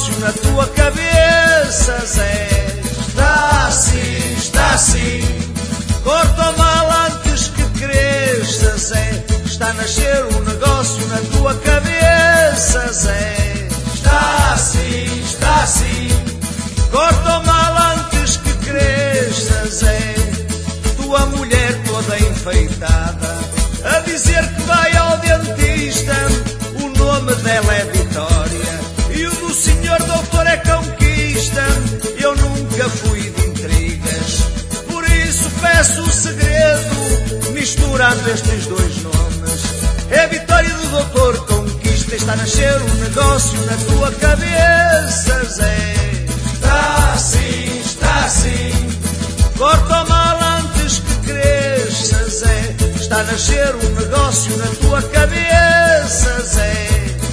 negócio na tua cabeça, Zé. Está assim. Corta o mal antes que cresça, Zé. Está a nascer um negócio na tua cabeça, Zé. Está assim. Corta o mal antes que cresça, Zé. Tua mulher toda enfeitada a dizer que vai ao dentista. O nome dela é Vitória e o do senhor doutor é Conquista. Eu nunca fui de intrigas, por isso peço o segredo, misturando estes dois nomes. É Vitória do doutor Conquista. Está a nascer um negócio na tua cabeça, Zé. Está assim. Corta o mal antes que cresça, Zé. Está a nascer um negócio na tua cabeça, Zé.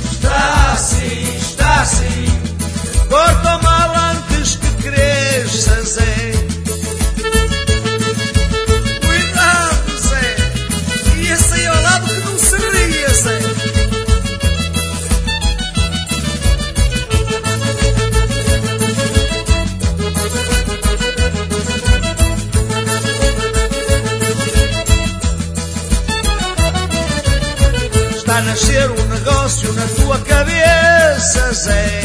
Está assim. Corta o mal antes que cresça, Zé. Cuidado, Zé. E esse aí ao lado que não se ria, Zé. Está a nascer um negócio na tua cabeça, Zé.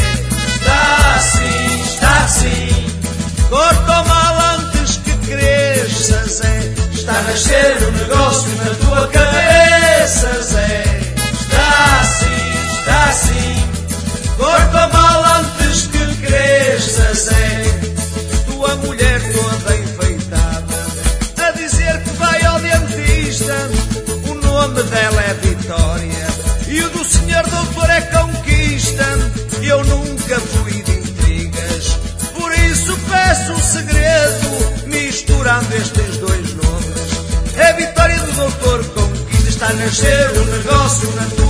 Está assim. Corta o mal antes que cresça, Zé. Está a nascer um negócio na tua cabeça, Zé. Está assim. Corta o mal antes que cresça, Zé. Tua mulher toda enfeitada a dizer que vai ao dentista. O nome dela é Vitória e o do senhor doutor é Conquista. Eu nunca fui de intrigas, por isso peço o segredo, misturando estes dois nomes. É Vitória do doutor Conquista. Está a nascer um negócio na tua